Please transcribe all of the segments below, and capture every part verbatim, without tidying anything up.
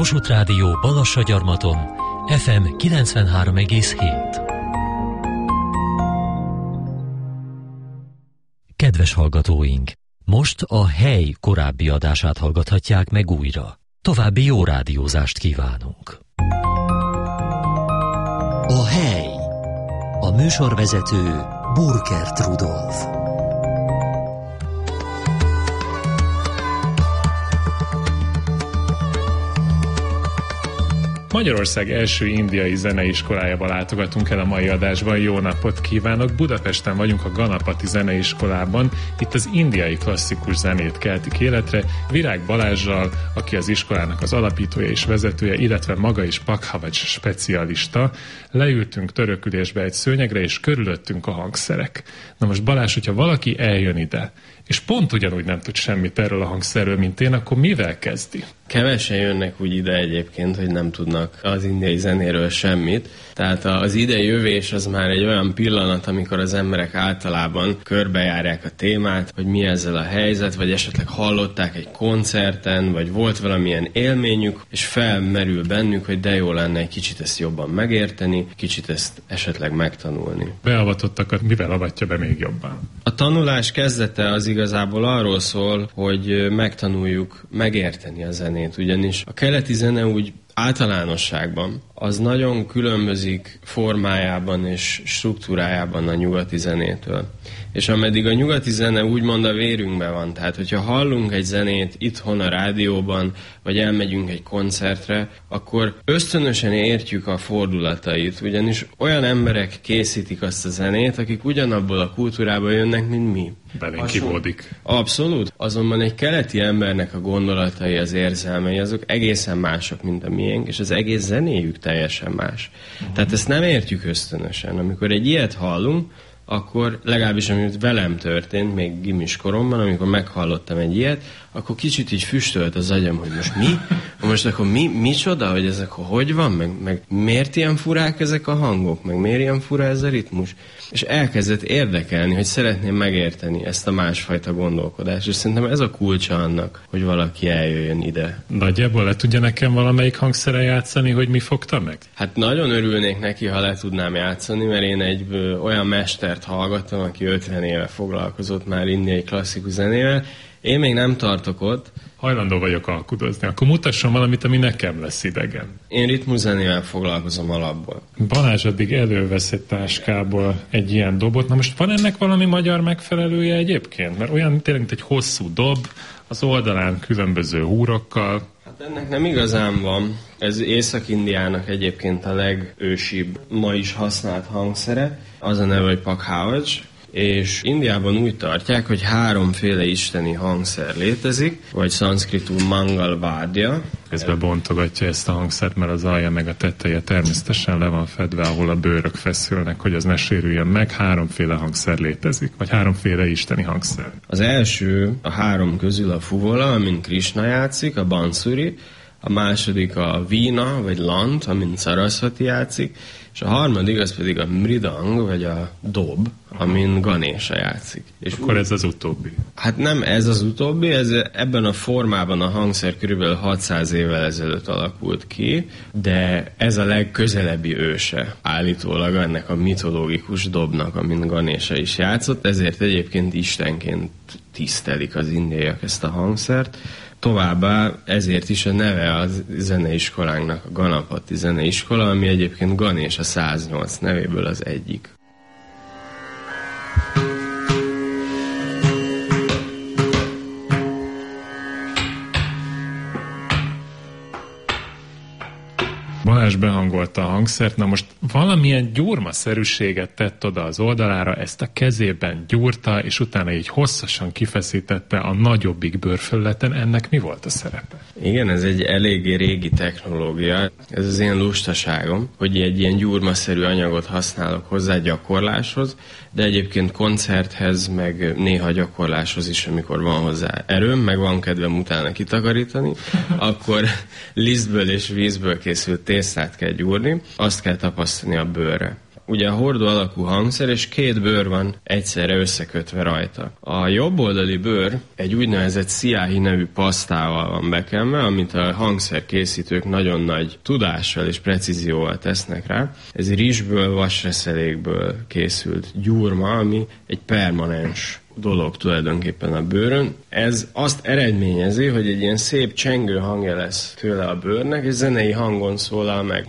Kossuth Rádió Balassagyarmaton ef em kilencvenhárom egész hét. Kedves hallgatóink! Most a Hely korábbi adását hallgathatják meg újra. További jó rádiózást kívánunk! A Hely. A műsorvezető Burkert Rudolf. Magyarország első indiai zeneiskolájába látogatunk el a mai adásban. Jó napot kívánok! Budapesten vagyunk a Ganapati Zeneiskolában. Itt az indiai klasszikus zenét keltik életre Virág Balázssal, aki az iskolának az alapítója és vezetője, illetve maga is Pakhavaj specialista. Leültünk törökülésbe egy szőnyegre, és körülöttünk a hangszerek. Na most Balázs, hogyha valaki eljön ide, és pont ugyanúgy nem tud semmit erről a hangszerről, mint én, akkor mivel kezdi? Kevesen jönnek úgy ide egyébként, hogy nem tudnak az indiai zenéről semmit. Tehát az idejövés az már egy olyan pillanat, amikor az emberek általában körbejárják a témát, hogy mi ezzel a helyzet, vagy esetleg hallották egy koncerten, vagy volt valamilyen élményük, és felmerül bennük, hogy de jó lenne egy kicsit ezt jobban megérteni, kicsit ezt esetleg megtanulni. Beavatottakat mivel avatja be még jobban? A tanulás kezdete az igazából arról szól, hogy megtanuljuk megérteni a zenét, ugyanis a keleti zene úgy általánosságban az nagyon különbözik formájában és struktúrájában a nyugati zenétől. És ameddig a nyugati zene úgymond a vérünkben van, tehát hogyha hallunk egy zenét itthon a rádióban, vagy elmegyünk egy koncertre, akkor ösztönösen értjük a fordulatait, ugyanis olyan emberek készítik azt a zenét, akik ugyanabból a kultúrából jönnek, mint mi. Belénk kivódik. Abszolút. Azonban egy keleti embernek a gondolatai, az érzelmei, azok egészen mások, mint a miénk, és az egész zenéjük teljesen más. Uh-huh. Tehát ezt nem értjük ösztönösen. Amikor egy ilyet hallunk, akkor legalábbis amit velem történt, még gimis koromban, amikor meghallottam egy ilyet, akkor kicsit így füstölt az agyam, hogy most mi? Most akkor mi, micsoda, hogy ezek hogy van? Meg, meg miért ilyen furák ezek a hangok? Meg miért ilyen fura ez a ritmus? És elkezdett érdekelni, hogy szeretném megérteni ezt a másfajta gondolkodást. És szerintem ez a kulcsa annak, hogy valaki eljöjjön ide. Nagyjából le tudja nekem valamelyik hangszere játszani, hogy mi fogta meg? Hát nagyon örülnék neki, ha le tudnám játszani, mert én egy ö, olyan mestert hallgattam, aki ötven éve foglalkozott már indiai klasszikus zenével. Én még nem tartok ott. Hajlandó vagyok alkudozni. Akkor mutasson valamit, ami nekem lesz idegen. Én ritmuszenével foglalkozom alapból. Balázs addig elővesz egy táskából egy ilyen dobot. Na most van ennek valami magyar megfelelője egyébként? Mert olyan tényleg, mint egy hosszú dob, az oldalán különböző húrokkal. Hát ennek nem igazán van. Ez Észak-Indiának egyébként a legősibb, ma is használt hangszere. Az a neve, hogy Pakhavaj. És Indiában úgy tartják, hogy háromféle isteni hangszer létezik, vagy szanszkritul Mangal Vádja. Közben bontogatja ezt a hangszert, mert az alja meg a teteje természetesen le van fedve, ahol a bőrök feszülnek, hogy az ne sérüljön meg. Háromféle hangszer létezik, vagy háromféle isteni hangszer. Az első a három közül a fuvola, amin Krishna játszik, a bansuri, a második a vína, vagy lant, amin Sarasvati játszik, és a harmadik az pedig a mridang, vagy a dob, amin Ganesha játszik. És akkor ez az utóbbi? Hát nem ez az utóbbi, ez ebben a formában a hangszer körülbelül hatszáz évvel ezelőtt alakult ki, de ez a legközelebbi őse állítólag ennek a mitológikus dobnak, amin Ganesha is játszott, ezért egyébként istenként tisztelik az indiaiak ezt a hangszert. Továbbá ezért is a neve a zeneiskolánknak a Ganapati Zeneiskola, ami egyébként Ganesha száznyolc nevéből az egyik. Balázs behangolta a hangszert, na most valamilyen gyurmaszerűséget tett oda az oldalára, ezt a kezében gyúrta, és utána így hosszasan kifeszítette a nagyobbik bőrfelületen. Ennek mi volt a szerepe? Igen, ez egy eléggé régi technológia. Ez az én lustaságom, hogy egy ilyen gyurmaszerű anyagot használok hozzá gyakorláshoz, de egyébként koncerthez, meg néha gyakorláshoz is, amikor van hozzá erőm, meg van kedvem utána kitakarítani, akkor lisztből és vízből készült tésztát kell gyúrni, azt kell tapasztani a bőrre. ugye a hordó alakú hangszer, és két bőr van egyszerre összekötve rajta. A jobb oldali bőr egy úgynevezett sziáhi nevű pasztával van bekenve, amit a hangszerkészítők nagyon nagy tudással és precízióval tesznek rá. Ez rizsből, vasreszelékből készült gyurma, ami egy permanens dolog tulajdonképpen a bőrön. Ez azt eredményezi, hogy egy ilyen szép csengő hangja lesz tőle a bőrnek, és zenei hangon szólal meg.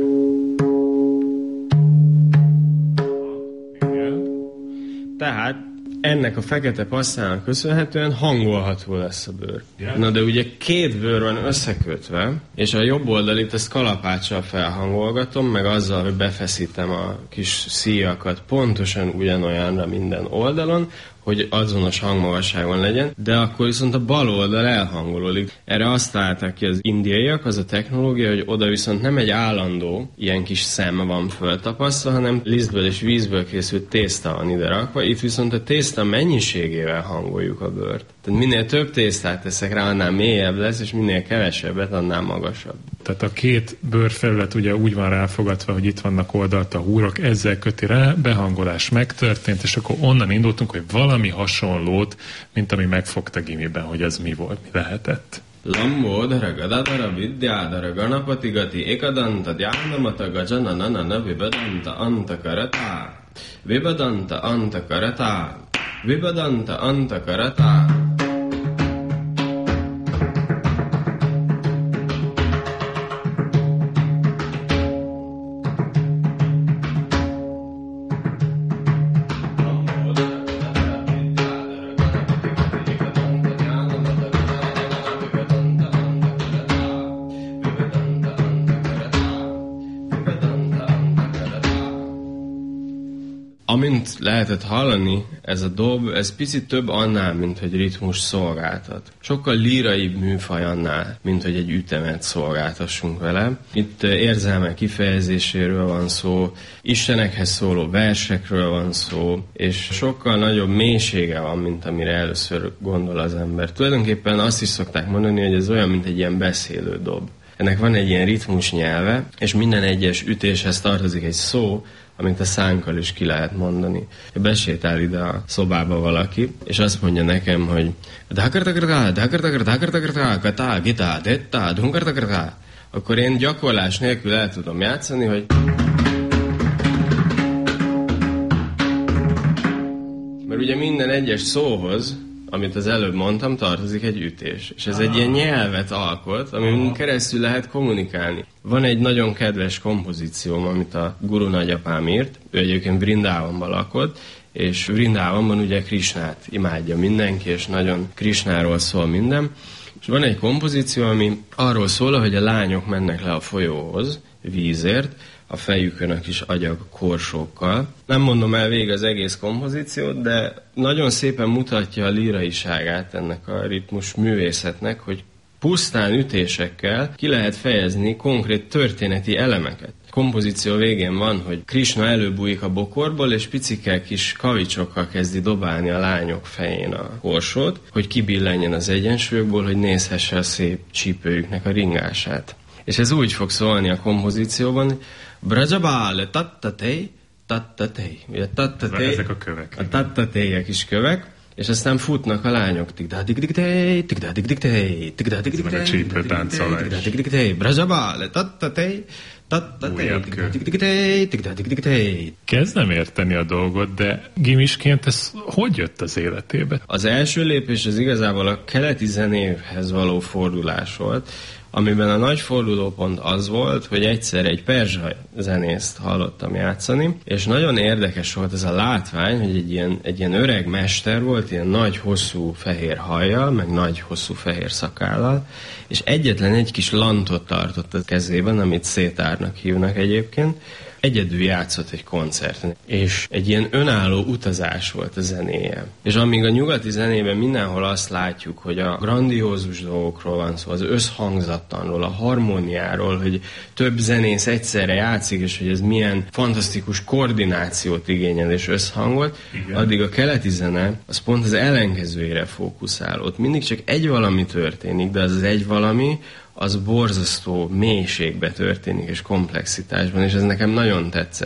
Tehát ennek a fekete passzának köszönhetően hangolható lesz a bőr. Yeah. Na de ugye két bőr van összekötve, és a jobb oldalit ezt kalapáccsal felhangolgatom, meg azzal, hogy befeszítem a kis szíjakat pontosan ugyanolyanra minden oldalon, hogy azonos hangmagasságon legyen, de akkor viszont a bal oldal elhangolódik. Erre azt találták ki az indiaiak, az a technológia, hogy oda viszont nem egy állandó ilyen kis szem van föltapasztva, hanem lisztből és vízből készült tészta van ide rakva, itt viszont a tészta mennyiségével hangoljuk a bőrt. Tehát minél több tésztát teszek rá, annál mélyebb lesz, és minél kevesebbet, annál magasabb. Tehát a két bőrfelület ugye úgy van ráfogatva, hogy itt vannak oldalt a húrok, ezzel köti rá, behangolás megtörtént, és akkor onnan indultunk, hogy valami hasonlót, mint ami megfogta gimiben, hogy ez mi volt, mi lehetett. Lambodhara gadadhara vidyádhara ganapatigati ekadanta dhyánamata gajananana vibadanta antakarata vibadanta antakarata vibadanta antakarata. Amint lehetett hallani, ez a dob, ez picit több annál, mint hogy ritmus szolgáltat. Sokkal líraibb műfaj annál, mint hogy egy ütemet szolgáltassunk vele. Itt érzelmek kifejezéséről van szó, istenekhez szóló versekről van szó, és sokkal nagyobb mélysége van, mint amire először gondol az ember. Tulajdonképpen azt is szokták mondani, hogy ez olyan, mint egy ilyen beszélő dob. Ennek van egy ilyen ritmus nyelve, és minden egyes ütéshez tartozik egy szó, amit a szánkkal is ki lehet mondani. Besétál ide a szobába valaki, és azt mondja nekem, hogy akkor én gyakorlás nélkül el tudom játszani, hogy mert ugye minden egyes szóhoz, amit az előbb mondtam, tartozik egy ütés. És ez egy ilyen nyelvet alkot, amin keresztül lehet kommunikálni. Van egy nagyon kedves kompozícióm, amit a guru nagyapám írt. Ő egyébként Vrindávonban lakott, és Vrindávonban ugye Krisnát imádja mindenki, és nagyon Krisnáról szól minden. És van egy kompozíció, ami arról szól, hogy a lányok mennek le a folyóhoz vízért, a fejükön a kis agyag korsókkal. Nem mondom el végig az egész kompozíciót, de nagyon szépen mutatja a líraiságát ennek a ritmus művészetnek, hogy pusztán ütésekkel ki lehet fejezni konkrét történeti elemeket. A kompozíció végén van, hogy Krisna előbújik a bokorból, és picike kis kavicsokkal kezdi dobálni a lányok fején a korsót, hogy kibillenjen az egyensúlyokból, hogy nézhesse a szép csípőjüknek a ringását. És ez úgy fog szólni a kompozícióban, Brajabále tattatej, tattatej. Tattatej. Ezek a kövek. A tattatejek is kövek, és aztán futnak a lányok. Tigdá-dig-dig-tej, tigdá-dig-dig-tej, tigdá-dig-dig-tej. Ez meg a csípőtáncolás. Tigdá-dig-dig-tej, Brajabále tattatej, tattatej, tigdá-dig-dig-tej, tigdá-dig-dig-tej. Kezdem érteni a dolgot, de gimisként ez hogy jött az életébe? Az első lépés az igazából a keleti zenéhez való fordulás volt, amiben a nagy fordulópont az volt, hogy egyszer egy perzsa zenészt hallottam játszani, és nagyon érdekes volt ez a látvány, hogy egy ilyen, egy ilyen öreg mester volt, ilyen nagy, hosszú fehér hajjal, meg nagy, hosszú fehér szakállal, és egyetlen egy kis lantot tartott a kezében, amit szétárnak hívnak egyébként, egyedül játszott egy koncerten, és egy ilyen önálló utazás volt a zenéje. És amíg a nyugati zenében mindenhol azt látjuk, hogy a grandiózus dolgokról van szó, az összhangzattanról, a harmóniáról, hogy több zenész egyszerre játszik, és hogy ez milyen fantasztikus koordinációt igényel és összhangot, igen. Addig a keleti zene az pont az ellenkezőjére fókuszál. Ott mindig csak egy valami történik, de az az egy valami, az borzasztó mélységbe történik, és komplexitásban, és ez nekem nagyon tetszett.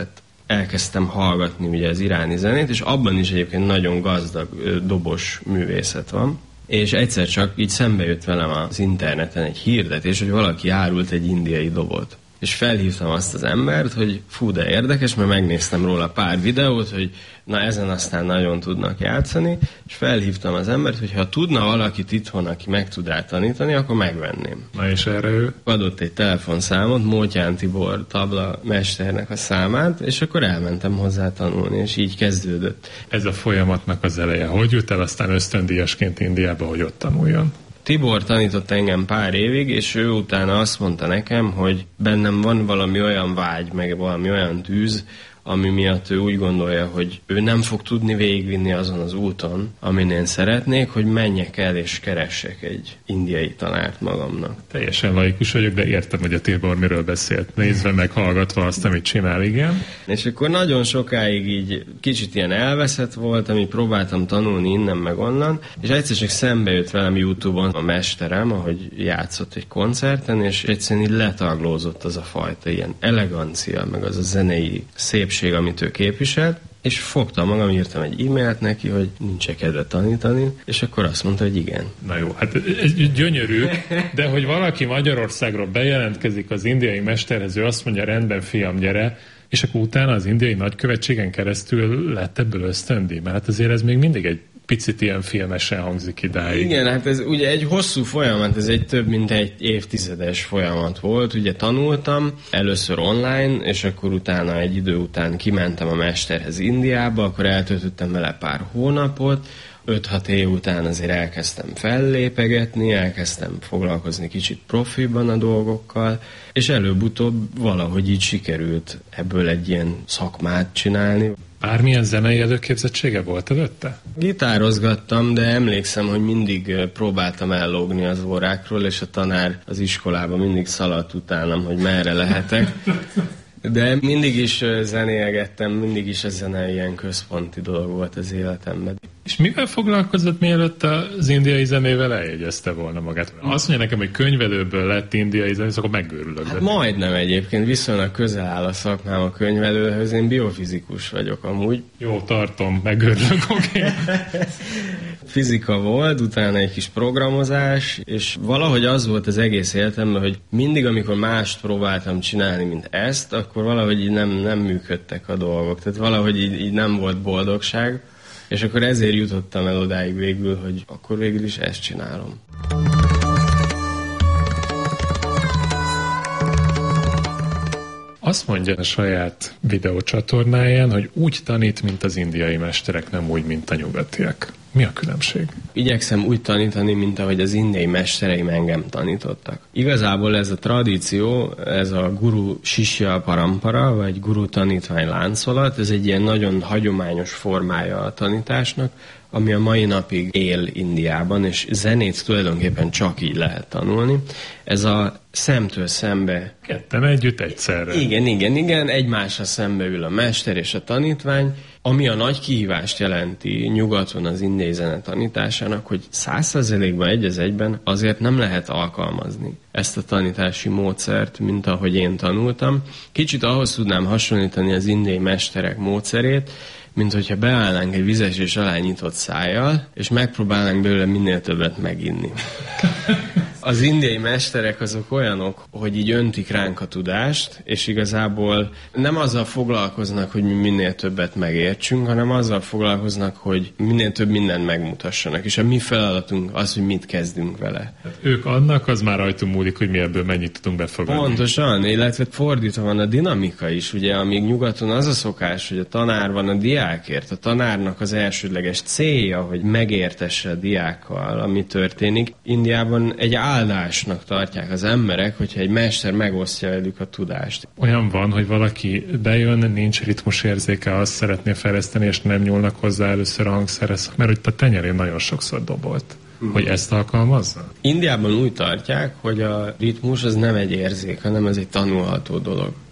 elkezdtem hallgatni ugye az iráni zenét, és abban is egyébként nagyon gazdag dobos művészet van. És egyszer csak így szembe jött velem az interneten egy hirdetés, hogy valaki árult egy indiai dobot. És felhívtam azt az embert, hogy fú, de érdekes, mert megnéztem róla pár videót, hogy na ezen aztán nagyon tudnak játszani, és felhívtam az embert, hogy ha tudna valakit itthon, aki meg tud rá tanítani, akkor megvenném. Na és erre ő? Adott egy telefonszámot, Mótyán Tibor tabla mesternek a számát, és akkor elmentem hozzá tanulni, és így kezdődött. Ez a folyamatnak az eleje. Hogy jut el aztán ösztöndíjasként Indiába, hogy ott tanuljon? Tibor tanított engem pár évig, és ő utána azt mondta nekem, hogy bennem van valami olyan vágy, meg valami olyan tűz, ami miatt ő úgy gondolja, hogy ő nem fog tudni végigvinni azon az úton, amin én szeretnék, hogy menjek el és keressek egy indiai tanárt magamnak. Teljesen laikus vagyok, de értem, hogy a Tibor miről beszélt. Nézve meg, hallgatva azt, amit csinál, igen. És akkor nagyon sokáig így kicsit ilyen elveszett volt, ami próbáltam tanulni innen meg onnan, és egyszer csak szembe jött velem YouTube-on a mesterem, ahogy játszott egy koncerten, és egyszerűen így letaglózott az a fajta ilyen elegancia, meg az a zenei szép amit ő képviselt, és fogtam magam, írtam egy e-mailt neki, hogy nincs kedve tanítani, és akkor azt mondta, hogy igen. Na jó, hát ez gyönyörű, de hogy valaki Magyarországról bejelentkezik az indiai mesterhez, ő azt mondja, rendben fiam, gyere, és akkor utána az indiai nagykövetségen keresztül lett ebből ösztöndíj, mert hát azért ez még mindig egy picit ilyen filmesen hangzik idáig. Igen, hát ez ugye egy hosszú folyamat, ez egy több mint egy évtizedes folyamat volt. Ugye tanultam először online, és akkor utána egy idő után kimentem a mesterhez Indiába, akkor eltöltöttem vele pár hónapot, öt-hat év után azért elkezdtem fellépegetni, elkezdtem foglalkozni kicsit profiban a dolgokkal, és előbb-utóbb valahogy így sikerült ebből egy ilyen szakmát csinálni. Bármilyen zenei előképzettsége volt előtte? Gitározgattam, de emlékszem, hogy mindig próbáltam ellógni az órákról, és a tanár az iskolában mindig szaladt utánam, hogy merre lehetek. De mindig is zenélgettem, mindig is a zene ilyen központi dolog volt az életemben. És mivel foglalkozott, mielőtt az indiai zenével eljegyezte volna magát? Azt mondja nekem, hogy könyvelőből lett indiai zenész, akkor megőrülök. Hát majdnem egyébként, viszonylag közel áll a szakmám a könyvelőhöz, én biofizikus vagyok amúgy. Jó, tartom, megőrülök, oké. Okay. Fizika volt, utána egy kis programozás, és valahogy az volt az egész életemben, hogy mindig, amikor mást próbáltam csinálni, mint ezt, akkor valahogy így nem, nem működtek a dolgok. Tehát valahogy így, így nem volt boldogság, és akkor ezért jutottam el odáig végül, hogy akkor végül is ezt csinálom. Azt mondja a saját videócsatornáján, hogy úgy tanít, mint az indiai mesterek, nem úgy, mint a nyugatiak. Mi a különbség? Igyekszem úgy tanítani, mint ahogy az indiai mestereim engem tanítottak. Igazából ez a tradíció, ez a guru sisya parampara, vagy guru tanítvány láncolat, ez egy ilyen nagyon hagyományos formája a tanításnak, ami a mai napig él Indiában, és zenét tulajdonképpen csak így lehet tanulni. Ez a szemtől szembe... Ketten együtt egyszerre. Igen, igen, igen, egymásra szembe ül a mester és a tanítvány, ami a nagy kihívást jelenti nyugaton az indiai zene tanításának, hogy száz százalékban egy az egyben azért nem lehet alkalmazni ezt a tanítási módszert, mint ahogy én tanultam. Kicsit ahhoz tudnám hasonlítani az indiai mesterek módszerét, mint hogyha beállnánk egy vizesés alá nyitott szájjal, és megpróbálnánk belőle minél többet meginni. Az indiai mesterek azok olyanok, hogy így öntik ránk a tudást, és igazából nem azzal foglalkoznak, hogy mi minél többet megértsünk, hanem azzal foglalkoznak, hogy minél több mindent megmutassanak. És a mi feladatunk az, hogy mit kezdünk vele. Hát ők annak, az már rajtunk múlik, hogy mi ebből mennyit tudunk befogadni. Pontosan, illetve fordítva van a dinamika is, ugye, amíg nyugaton az a szokás, hogy a tanár van a diákért. A tanárnak az elsődleges célja, hogy megértesse a diákkal, ami történik. Indiában egy áldásnak tartják az emberek, hogyha egy mester megosztja velük a tudást. Olyan van, hogy valaki bejön, nincs ritmusérzéke, azt szeretné fejleszteni, és nem nyúlnak hozzá először a hangszerhez, mert hogy a tenyerén nagyon sokszor dobolt. Mm. Hogy ezt alkalmazza? Indiában úgy tartják, hogy a ritmus az nem egy érzék, hanem ez egy tanulható dolog.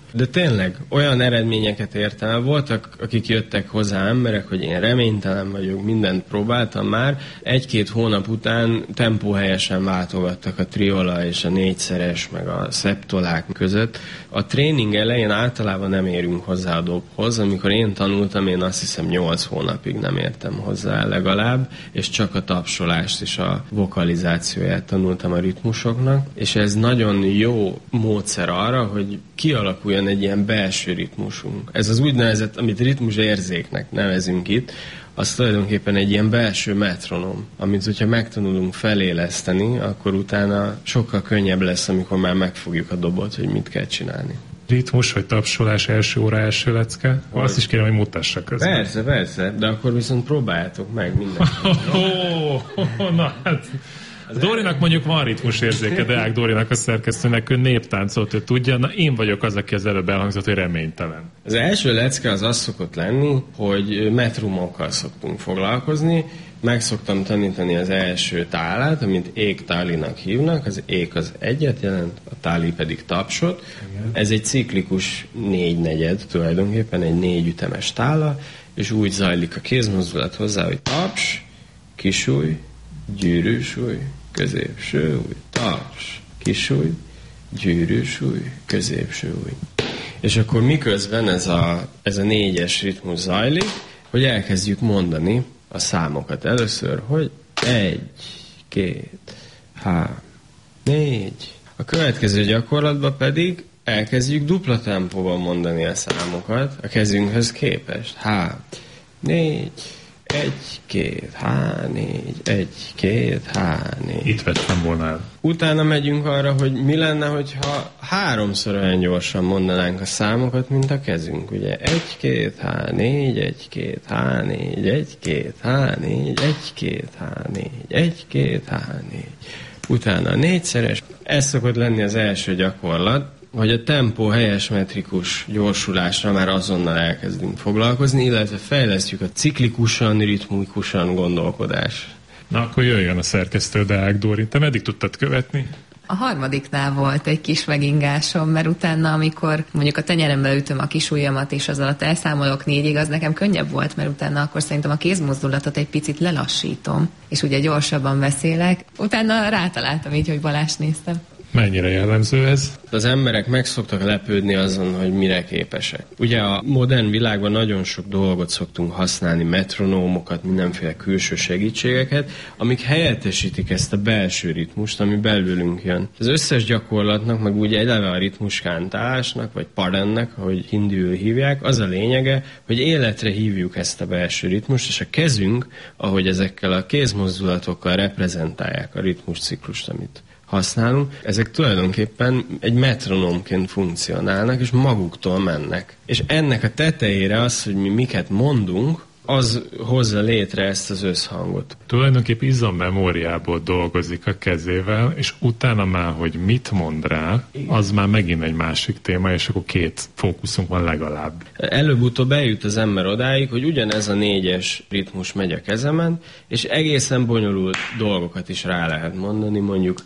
De tényleg olyan eredményeket értem el. Voltak, akik jöttek hozzá emberek, hogy én reménytelen vagyok, mindent próbáltam már. Egy-két hónap után tempóhelyesen váltogattak a triola és a négyszeres, meg a szeptolák között. A tréning elején általában nem érünk hozzá a dobhoz. Amikor én tanultam, én azt hiszem nyolc hónapig nem értem hozzá legalább, és csak a tapsolást és a vokalizációját tanultam a ritmusoknak, és ez nagyon jó módszer arra, hogy kialakuljon egy ilyen belső ritmusunk. Ez az úgynevezett, amit ritmusérzéknek nevezünk itt, az tulajdonképpen egy ilyen belső metronom, amit hogyha megtanulunk feléleszteni, akkor utána sokkal könnyebb lesz, amikor már megfogjuk a dobot, hogy mit kell csinálni. Ritmus vagy tapsolás első óra, első lecke? Hogy? Azt is kérem, hogy mutassa közben. Persze, persze, de akkor viszont próbáljátok meg mindenki. Oh, oh, na hát... Dórinak mondjuk van ritmusérzéke, Deák Dórinak a szerkesztőnek, ő néptáncot, ő tudja, na én vagyok az, aki az előbb elhangzott, hogy reménytelen. Az első lecke az az szokott lenni, hogy metrumokkal szoktunk foglalkozni. Meg szoktam tanítani az első tálát, amit ék-tálinak hívnak, az ék az egyet jelent, a táli pedig tapsot. Igen. Ez egy ciklikus négynegyed, tulajdonképpen egy négyütemes tála, és úgy zajlik a kézmozdulat hozzá, hogy taps, kisúly, gyűrűsúly, középső új, taps, kisúly, gyűrűsúly, középső új. És akkor miközben ez a, ez a négyes ritmus zajlik, hogy elkezdjük mondani a számokat először, hogy egy, két, három, négy. A következő gyakorlatban pedig elkezdjük dupla tempóban mondani a számokat a kezünkhöz képest. Három, négy, egy, két, há, négy, egy, két, há, négy. Itt vettem volna el. Utána megyünk arra, hogy mi lenne, hogyha háromszor olyan gyorsan mondanánk a számokat, mint a kezünk. Ugye egy, két, há, négy, egy, két, há, négy, egy, két, há, négy, egy, két, há, négy, egy, két, há, négy. Utána a négyszeres. Ez szokott lenni az első gyakorlat, hogy a tempó helyes metrikus gyorsulásra már azonnal elkezdünk foglalkozni, illetve fejlesztjük a ciklikusan, ritmikusan gondolkodás. Na, akkor jöjjön a szerkesztő, Deák Dóri. Te meddig tudtad követni? A harmadiknál volt egy kis megingásom, mert utána, amikor mondjuk a tenyerembe ütöm a kis ujjamat, és az alatt elszámolok négyig, az nekem könnyebb volt, mert utána akkor szerintem a kézmozdulatot egy picit lelassítom, és ugye gyorsabban beszélek. Utána rátaláltam így, hogy Balást néztem. Mennyire jellemző ez? Az emberek meg szoktak lepődni azon, hogy mire képesek. Ugye a modern világban nagyon sok dolgot szoktunk használni, metronómokat, mindenféle külső segítségeket, amik helyettesítik ezt a belső ritmust, ami belülünk jön. Az összes gyakorlatnak, meg ugye eleve a ritmuskántásnak, vagy parennek, ahogy hindül hívják, az a lényege, hogy életre hívjuk ezt a belső ritmust, és a kezünk, ahogy ezekkel a kézmozdulatokkal reprezentálják a ritmusciklust, amit használunk, ezek tulajdonképpen egy metronómként funkcionálnak, és maguktól mennek. És ennek a tetejére az, hogy mi miket mondunk, az hozza létre ezt az összhangot. Tulajdonképp izommemóriából dolgozik a kezével, és utána már, hogy mit mond rá, az már megint egy másik téma, és akkor két fókuszunk van legalább. Előbb-utóbb eljut az ember odáig, hogy ugyanez a négyes ritmus megy a kezemen, és egészen bonyolult dolgokat is rá lehet mondani, mondjuk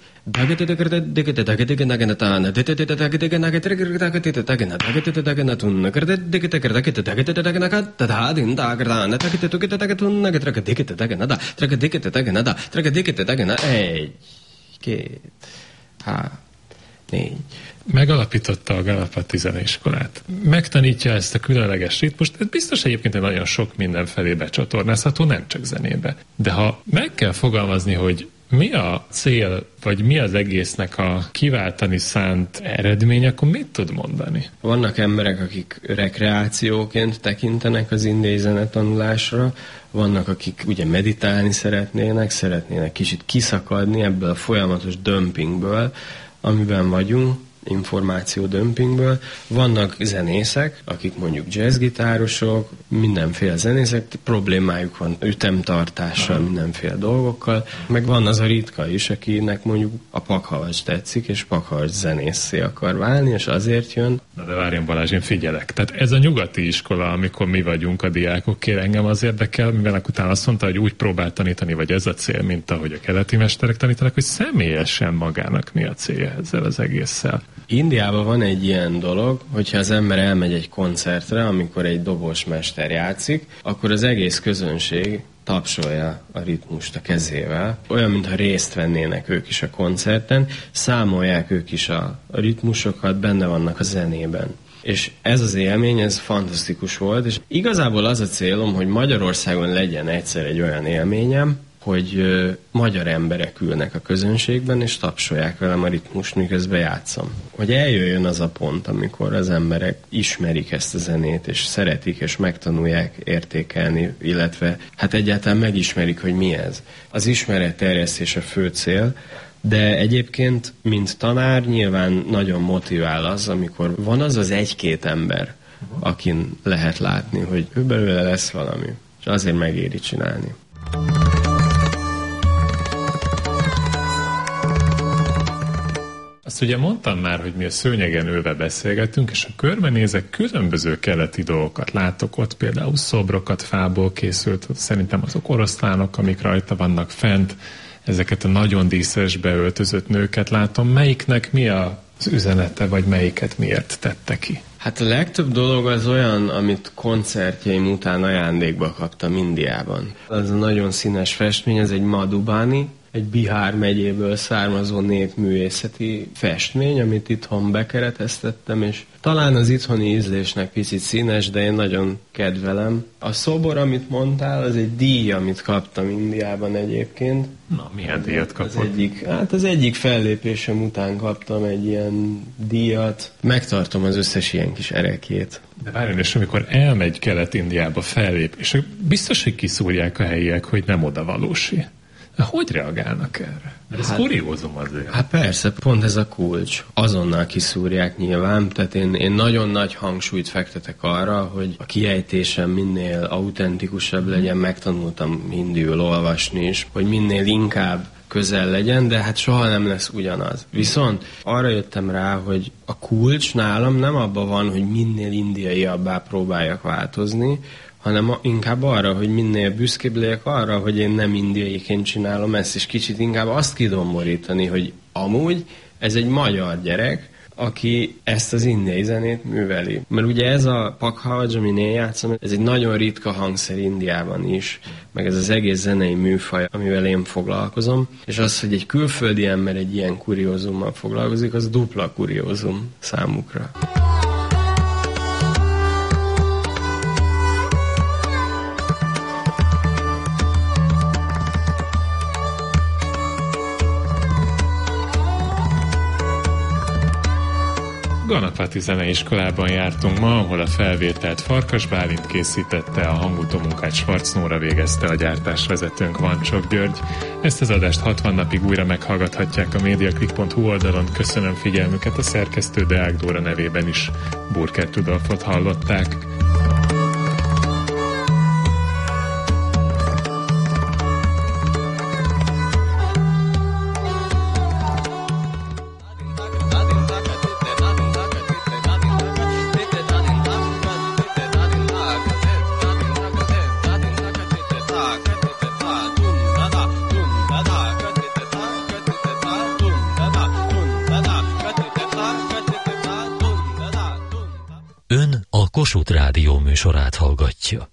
egy, két, há, négy. Megalapította a Galapati Zeneiskolát. Megtanítja ezt a különleges ritmust, ez biztos egyébként nagyon sok mindenfelé becsatornázható, nem csak zenébe. De ha meg kell fogalmazni, hogy mi a cél, vagy mi az egésznek a kiváltani szánt eredmény, akkor mit tud mondani? Vannak emberek, akik rekreációként tekintenek az indiai zenetanulásra, vannak, akik ugye meditálni szeretnének, szeretnének kicsit kiszakadni ebből a folyamatos dömpingből, amiben vagyunk, információ dömpingből. Vannak zenészek, akik mondjuk jazzgitárosok, mindenféle zenészek, problémájuk van ütemtartással, mindenféle dolgokkal, meg van az a ritka is, akinek mondjuk a Pakhavaj tetszik, és Pakhavaj zenészé akar válni, és azért jön. Na de várjon Balázs, én figyelek. Tehát ez a nyugati iskola, amikor mi vagyunk a diákok, kér engem az érdekel, mivel utána azt mondta, hogy úgy próbál tanítani, vagy ez a cél, mint ahogy a keleti mesterek tanítanak, hogy személyesen magának mi a célja ezzel az egésszel. Indiában van egy ilyen dolog, hogyha az ember elmegy egy koncertre, amikor egy dobosmester játszik, akkor az egész közönség tapsolja a ritmust a kezével. Olyan, mintha részt vennének ők is a koncerten, számolják ők is a, a ritmusokat, benne vannak a zenében. És ez az élmény, ez fantasztikus volt, és igazából az a célom, hogy Magyarországon legyen egyszer egy olyan élményem, hogy ö, magyar emberek ülnek a közönségben, és tapsolják velem a ritmust, miközben játszom. Hogy eljöjjön az a pont, amikor az emberek ismerik ezt a zenét, és szeretik, és megtanulják értékelni, illetve hát egyáltalán megismerik, hogy mi ez. Az ismeretterjesztés a fő cél, de egyébként, mint tanár, nyilván nagyon motivál az, amikor van az az egy-két ember, akin lehet látni, hogy ő belőle lesz valami, és azért megéri csinálni. Azt ugye mondtam már, hogy mi a szőnyegen ülve beszélgetünk, és a körbenézek, különböző keleti dolgokat látok ott, például szobrokat fából készült, szerintem azok oroszlánok, amik rajta vannak fent, ezeket a nagyon díszesbe öltözött nőket látom. Melyiknek mi az üzenete, vagy melyiket miért tette ki? Hát a legtöbb dolog az olyan, amit koncertjeim után ajándékba kaptam Indiában. Az a nagyon színes festmény, ez egy Madhubani, egy Bihár megyéből származó népművészeti festmény, amit itthon bekereteztettem, és talán az itthoni ízlésnek picit színes, de én nagyon kedvelem. A szobor, amit mondtál, az egy díj, amit kaptam Indiában egyébként. Na, milyen díjat kapott? Az egyik, hát az egyik fellépésem után kaptam egy ilyen díjat. Megtartom az összes ilyen kis erekét. De várjon, és amikor elmegy Kelet-Indiába fellép, és biztos, hogy kiszúrják a helyiek, hogy nem oda valósi. De hogy reagálnak erre? Ez hát, kuriózum azért. Hát persze, pont ez a kulcs. Azonnal kiszúrják nyilván, tehát én, én nagyon nagy hangsúlyt fektetek arra, hogy a kiejtésem minél autentikusabb legyen, megtanultam hindiül olvasni is, hogy minél inkább közel legyen, de hát soha nem lesz ugyanaz. Viszont arra jöttem rá, hogy a kulcs nálam nem abban van, hogy minél indiaiabbá próbáljak változni, hanem inkább arra, hogy minél büszkébb legyek arra, hogy én nem indiaiként csinálom ezt, és kicsit inkább azt kidomborítani, hogy amúgy ez egy magyar gyerek, aki ezt az indiai zenét műveli. Mert ugye ez a Pakhavaj, amin én játszom, ez egy nagyon ritka hangszer Indiában is, meg ez az egész zenei műfaj, amivel én foglalkozom, és az, hogy egy külföldi ember egy ilyen kuriózummal foglalkozik, az dupla kuriózum számukra. Ganapati Zeneiskolában jártunk ma, ahol a felvételt Farkas Bálint készítette, a hangutómunkát Schwarz Nóra végezte, a gyártásvezetőnk Vancsok György. Ezt az adást hatvan napig újra meghallgathatják a mediaclick pont hu oldalon. Köszönöm figyelmüket, a szerkesztő Deák Dóra nevében is Burker Tudolfot hallották. Kossuth Rádió műsorát hallgatja.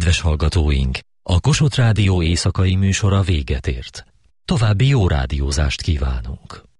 Kedves hallgatóink, a Kossuth Rádió éjszakai műsora véget ért. További jó rádiózást kívánunk.